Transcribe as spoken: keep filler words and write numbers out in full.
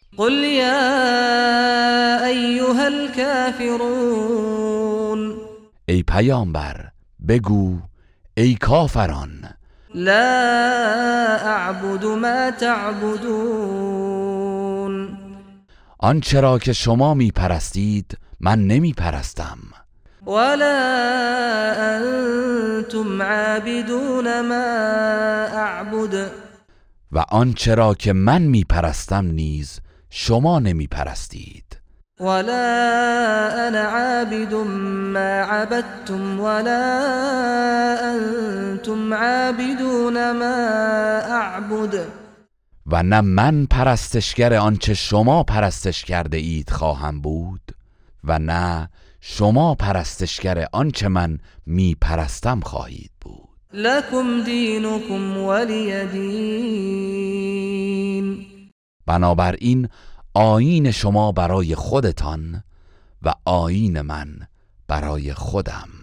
قل یا ایها الكافرون، ای پیامبر بگو ای کافران، لا اعبد ما تعبدون، آنچه را که شما می پرستید من نمی پرستم، ولا انتم عابدون ما اعبد، و آنچه را که من می پرستم نیز شما نمی پرستید، ولا انا عابد ما عبدتم ولا انتم عابدون ما اعبد، و نه من پرستشگر آنچه شما پرستش کرده اید خواهم بود و نه شما پرستشگر آنچه من می پرستم خواهید بود. لکم دینکم ولی دین، بنابراین آیین شما برای خودتان و آیین من برای خودم.